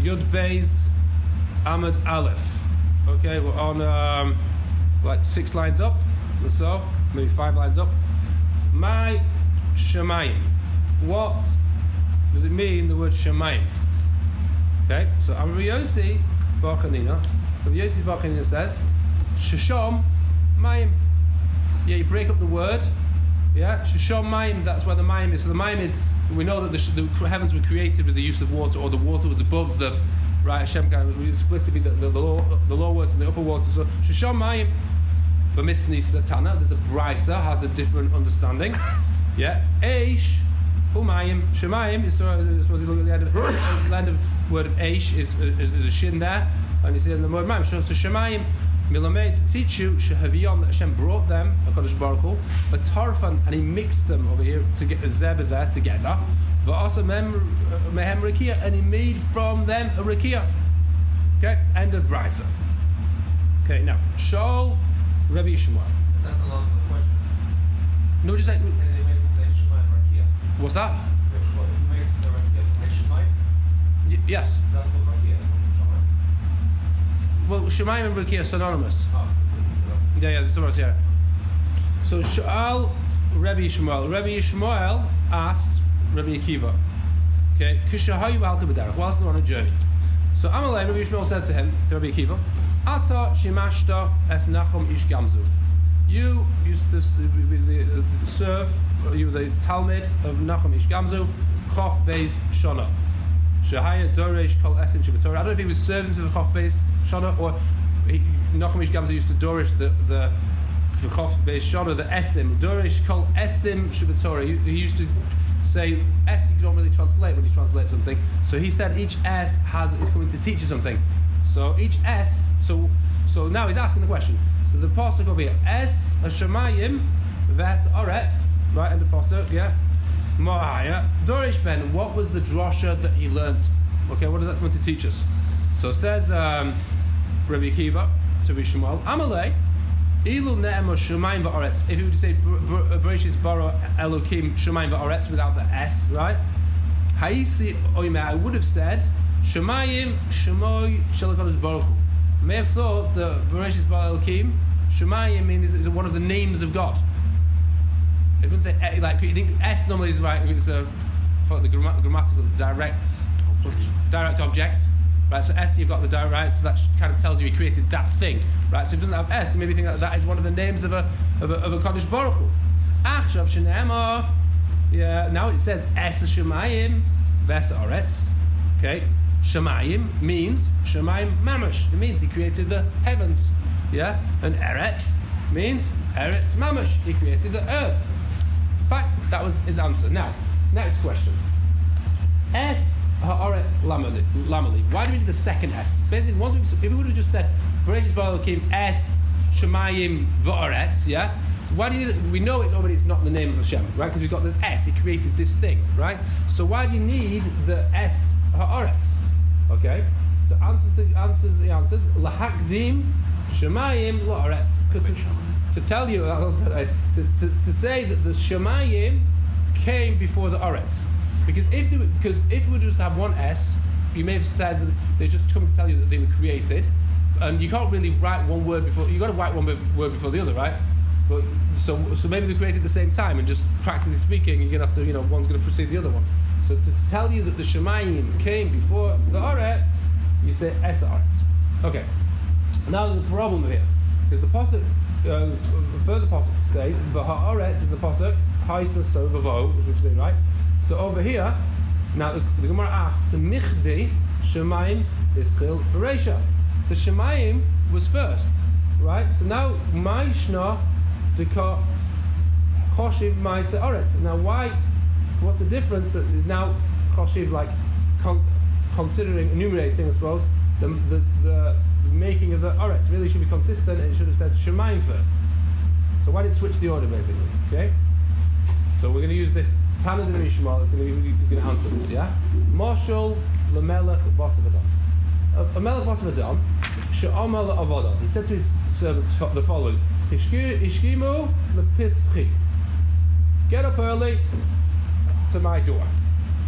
Yud Beis Amud Aleph. Okay, we're on like 6 lines up or so, maybe 5 lines up. My Shemayim. What does it mean, the word Shemayim? Okay, so Rabbi Yossi Bar Chanina. Rabbi Yossi Bar Chanina says, Sheshom Mayim. Yeah, you break up the word. Yeah, Sheshom Mayim, that's where the Mayim is. So the Mayim is, we know that the heavens were created with the use of water, or the water was above the, right, Hashem kind of split to be the lower waters and the upper waters. So Sheshom Mayim. B'misni Satana, there's a brisa, has a different understanding. Yeah, Eish Umayim Shemayim. Suppose you look at the end of word of Eish is a shin there, and you see in the word Mayim. So Shemayim Milamed, to teach you Shehavion, that Hashem brought them, HaKadosh Baruch Hu, but Tarfan, and he mixed them over here to get Zebazah together. V'asa mehem Rakia, and he made from them a Rakia. Okay, end of brisa. Okay, now Shaul Rabbi Yishmael. That's the last of the question. No, just like. They made from the Shemaim Rakia. What's that? Who made from the Rakia? From the Shemaim? Yes. That's what Rakia is, not Shemaim. Well, Shemayim and Rakia are synonymous. Oh, Yeah, they're synonymous, yeah. So Shaul Rabbi Yishmael. Rabbi Yishmael asked Rabbi Akiva, okay, Kishahayu al Kabbadarach, whilst they're on a journey. So Amalei, Rabbi Yishmael said to him, to Rabbi Akiva, Ata shimashta es Nachum ish Gamzu. You used to serve, you were the Talmud of Nachum ish Gamzu, Chof Beis Shona. Shahaya Doresh Kol Esim Shabbatorah. I don't know if he was serving to the Chof Beis Shona, or Nachum ish Gamzu used to Dorish the Chof Beis Shona, the Esim. Doresh Kol Esim Shabbatorah. He used to say S, you don't really translate when you translate something. So he said each S is coming to teach you something. So each S, so now he's asking the question. So the pasuk over here, Es Hashemayim Ves Oretz, right, and the pasuk, yeah. Ma'aya Dorish Ben. What was the drasha that he learnt? Okay, what is that going to teach us? So it says Rabbi Akiva to Rabbi Shmuel, Amalei Ilu Ne'ema Shemayim Va'oretz. If you were to say Bereshis Bara Elokim Shemayim Va'oretz without the S, right? Haisi Oime, I would have said Shemayim Shemoy Shel HaKadosh Baruch Hu. May have thought that Bereshis Bara Elokim Shemayim is one of the names of God. It wouldn't say like you think S normally is right. It's for the grammatical, it's direct object. Right, so S, you've got the direct, right, so that kind of tells you he created that thing, right? So if it doesn't have S, you maybe think that is one of the names of a Kodesh Baruch Hu. Achshav Shenema, yeah. Now it says Es Shemayim Ves Oretz. Okay, Shemayim means Shemayim Mamash. It means he created the heavens, yeah. And Eretz means Eretz Mamash. He created the earth. Fine, that was his answer. Now, next question. S Ha'aretz Lamali. Why do we need the second S? Basically, if we would have just said Bereshis Bara Elokim S Shemayim Va'aretz, yeah. Why do you? We know it's not the name of Hashem, right? Because we've got this S. He created this thing, right? So why do you need the S Ha'aretz? Okay. So answers. Lahakdim Shemayim La'aretz. To tell you, to say that the Shemayim came before the Aretz. Because if we just have one S, you may have said that they just come to tell you that they were created, and you can't really write one word before. You got to write one word before the other, right? But so maybe they created at the same time, and just practically speaking, you're gonna have to, one's gonna precede the other one. So to tell you that the Shemayim came before the Aretz, you say Es Aretz. Okay. Now there's a problem here, because the pasuk, further pasuk says the Haaretz is a pasuk Haisa So Vavo, which we're saying, right? So over here, now the Gemara asks, Michdi Shemayim Ischil Bereisha. The Shemayim was first, right? So now Ma'ishna Dika Choshiv Ma'isa Oretz. Now what's the difference that is now Choshiv, like considering, enumerating, I suppose, the making of the Oretz really should be consistent, and it should have said Shemayim first. So why did it switch the order, basically? Okay? So we're going to use this Tanad and Yishmael is going to answer this, yeah? Marshal Lamelech Basavadon. A Melech Basavadon, She'amal Avadon. He said to his servants the following: Ishkimu lepischi. Get up early to my door.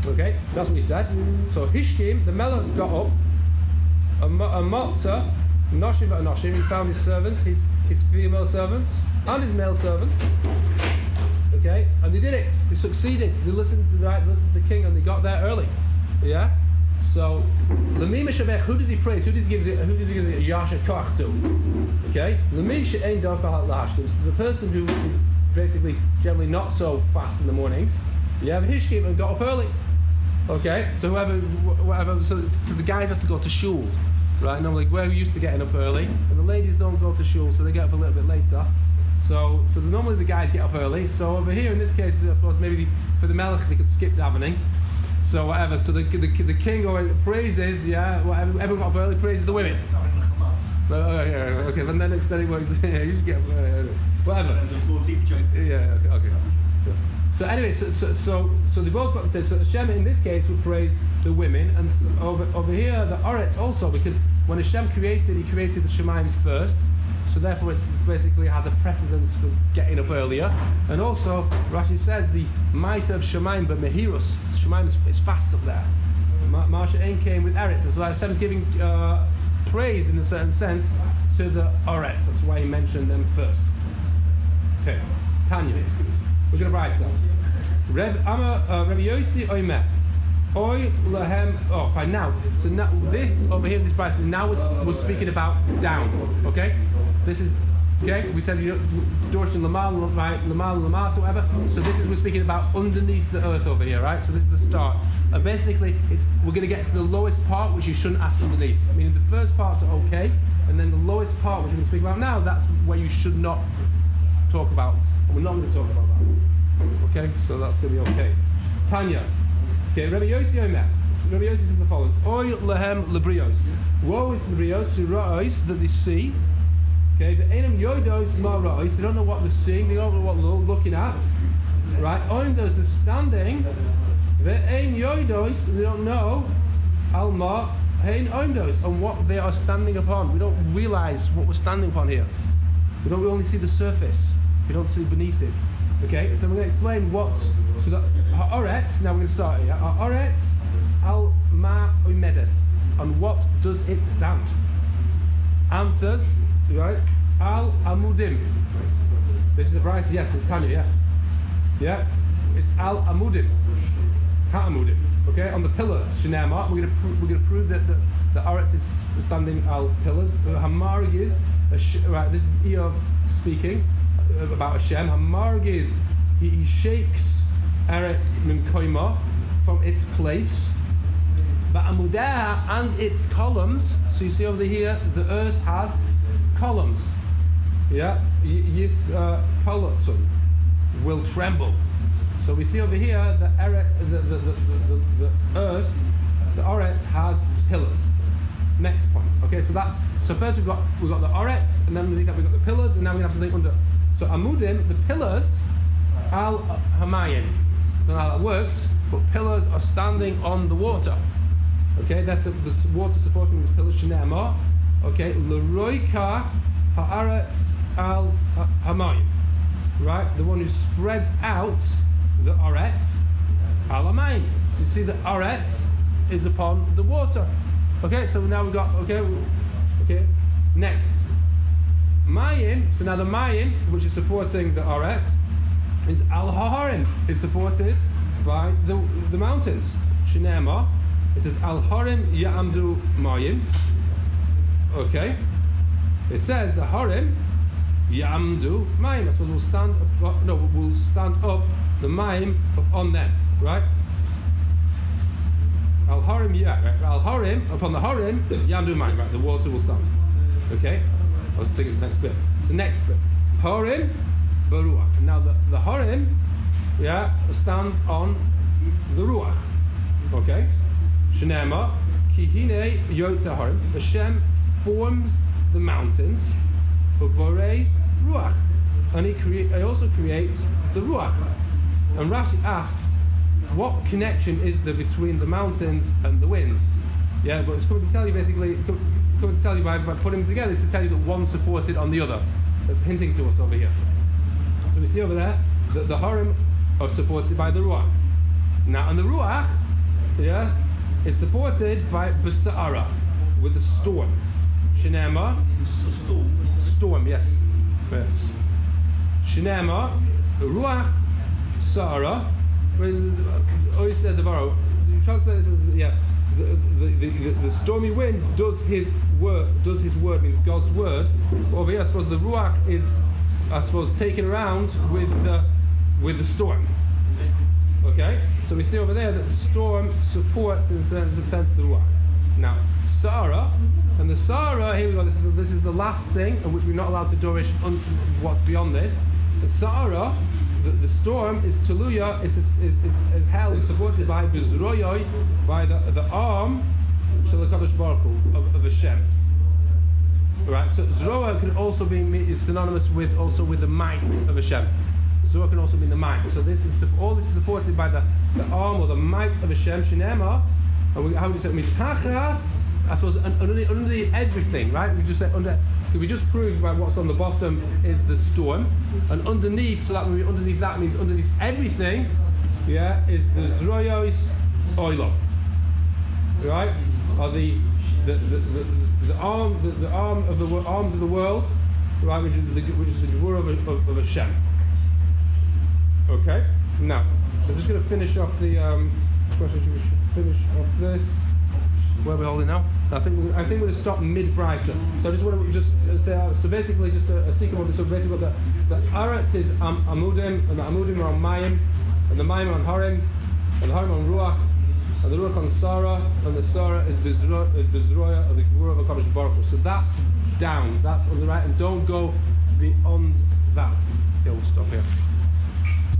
Okay, that's what he said. So Hishkim, the Melech, got up, a Matzah, Noshim but Noshim, he found his servants, his female servants, and his male servants. Okay, and they did it. They succeeded. They listened to the king, and they got there early. Yeah. So, Lemi Meshavech, who does he praise? Who does he give a Yasha Koch to? Okay, Lemi She'ein Dafah Lahashkim. So the person who is basically generally not so fast in the mornings, yeah, Hishkim and got up early. Okay, so whatever. So the guys have to go to shul, right? Normally we're used to getting up early, and the ladies don't go to shul, so they get up a little bit later. So normally the guys get up early. So over here in this case, I suppose maybe for the Melech they could skip davening. So whatever. So the king or praises, yeah, whatever. Everyone got up early, praises the women. Okay, but then it works. You just get whatever. Yeah. Okay. So anyway, so they both got the same. So Hashem in this case would praise the women, and over here the Oretz also, because when Hashem created, he created the Shemaim first. So therefore it basically has a precedence for getting up earlier. And also, Rashi says the Maisa of Shemaim, but Mehirus, Shemaim is fast up there. Marsha Ein came with Eretz. So Hashem is giving praise in a certain sense to the Oretz. That's why he mentioned them first. Okay, Tanya. We're going to write that. Rabbi Yossi Oimeh. Oy lahem. Oh, fine. Now, so now this over here, this price. Now we're speaking about down. Okay, this is okay. We said Dorsh and Lamal, right? Lamal, whatever. So we're speaking about underneath the earth over here, right? So this is the start. And basically, we're going to get to the lowest part, which you shouldn't ask underneath. I mean, the first parts are okay, and then the lowest part, which we're going to speak about now, that's where you should not talk about. And we're not going to talk about that. Okay, so that's going to be okay. Tanya. Okay, Rabbi Yossi Omer. Rabbi Yossi says the following: Oy lehem lebrios. Woe is the brios to ra'os that they see. Okay, the enam yodos ma ra'os. They don't know what they're seeing. They don't know what they're looking at. Right? Oimdos, they're standing. The ein yodos. They don't know al ma hein oimdos, and what they are standing upon. We don't realize what we're standing upon here. We only see the surface. We don't see beneath it. Okay, so we're going to explain what's so the Ha'aretz. Now we're going to start here. Ha'aretz al ma umedes. On what does it stand? Answers, right? Al amudim. This is the price. Yes, it's Tanya. Yeah, it's al amudim. Ha'amudim. Okay, on the pillars. Shenema. We're going to prove that the Ha'aretz is standing al pillars. Hamarg is right. This is Eov speaking about Hashem. Hamargiz, he shakes Eretz Mimkoima from its place. But Amudeh and its columns. So you see over here, the earth has columns. Yeah, Yis Kolotzum will tremble. So we see over here the earth, the Oretz has pillars. Next point. Okay, so first we've got the Oretz, and then we've got the pillars, and now we have something under. So Amudim, the pillars, al hamayim. I don't know how that works, but pillars are standing on the water. Okay, that's the water supporting these pillars. Shnei. Okay, leroika haaretz al hamayim. Right, the one who spreads out the oretz al hamayim. So you see the oretz is upon the water. Okay, so now we've got okay. Next. Mayim, so now the Mayim, which is supporting the Oretz, is Al Haharim. It's supported by the mountains. Shinema, it says Al Harim Ya'amdu Mayim. Okay. It says the Harim Ya'amdu Mayim. I suppose we'll stand up the Mayim on them, right? Al Harim, Al Harim, upon the Harim Ya'amdu Mayim, right? The water will stand. Okay. Let's take the next bit. So next bit. Horim Baruach. And now the Horim, stand on the Ruach. Okay? Shnema, Kihine Yotza Horim. Hashem forms the mountains. Uborei Ruach. And he also creates the Ruach. And Rashi asks, what connection is there between the mountains and the winds? Yeah, but it's coming to tell you basically, coming to tell you by putting them together, is to tell you that one's supported on the other. That's hinting to us over here. So we see over there that the Harim are supported by the Ruach. Now, and the Ruach yeah, is supported by B'Sa'ara, with a storm. Shenema, storm, yes. Shenema, Ruach Sa'ara. Always said the borrow. You translate this as, yeah, the stormy wind does his word means God's word. Over here, I suppose the Ruach is, I suppose, taken around with the storm. Okay, so we see over there that the storm supports in a certain sense the Ruach. Now, Sarah, and the Sarah, here we go, this is the last thing, and which we're not allowed to dorish what's beyond this. The Sarah, the storm is Tuluya, is held, supported by Bizroyoi, by the arm Shalakadosh Baruch Hu, of Hashem. Right, so Zroa can also is synonymous with the might of Hashem. Zroa can also mean the might. So all this is supported by the arm or the might of Hashem. Shinema, how would you say mitachas? I suppose under everything, right? We just said we just proved by what's on the bottom is the storm, and underneath. So that underneath that means underneath everything, yeah, is the Zroyos Oilo, right? Or the arms of the world, right? Which is the Gevurah of Hashem. Okay. Now, I'm just going to finish off the question. We should finish off this. Where are we holding now? I think we're going to stop mid-Brisa. So I just want to say, so basically just a sequence. So basically the Aretz is Amudim, and the Amudim are on Mayim, and the Mayim are on Harim, and the Harim on Ruach, and the Ruach on Sarah, and the Sarah is Bizroya, or the Gevurah of HaKadosh Baruch Hu. So that's down, that's on the right, and don't go beyond that. Okay, we'll stop here.